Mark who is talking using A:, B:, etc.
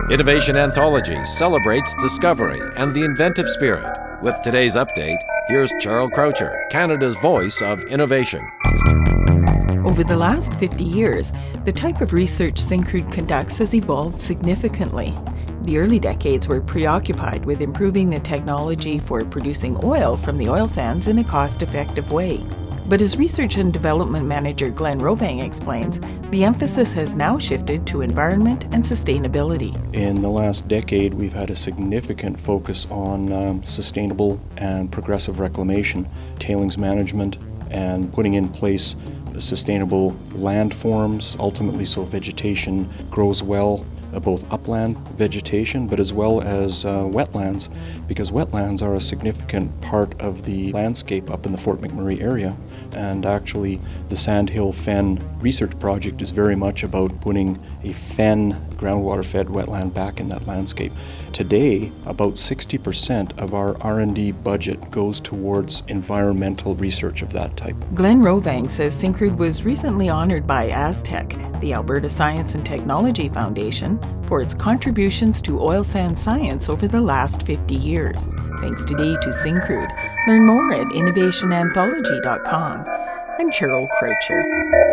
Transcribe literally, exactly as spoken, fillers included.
A: Innovation Anthology celebrates discovery and the inventive spirit. With today's update, here's Cheryl Croucher, Canada's voice of innovation.
B: Over the last fifty years, the type of research Syncrude conducts has evolved significantly. The early decades were preoccupied with improving the technology for producing oil from the oil sands in a cost-effective way. But as Research and Development Manager Glenn Rovang explains, the emphasis has now shifted to environment and sustainability.
C: In the last decade, we've had a significant focus on um, sustainable and progressive reclamation, tailings management, and putting in place sustainable landforms, ultimately so vegetation grows well, uh, both upland vegetation, but as well as uh, wetlands, because wetlands are a significant part of the landscape up in the Fort McMurray area. And actually, the Sandhill Fen Research Project is very much about putting a fen, groundwater-fed wetland, back in that landscape. Today, about sixty percent of our R and D budget goes towards environmental research of that type.
B: Glenn Rovang says Syncrude was recently honored by ASTEC, the Alberta Science and Technology Foundation, for its contributions to oil sands science over the last fifty years. Thanks today to Syncrude. Learn more at innovation anthology dot com. I'm Cheryl Croucher.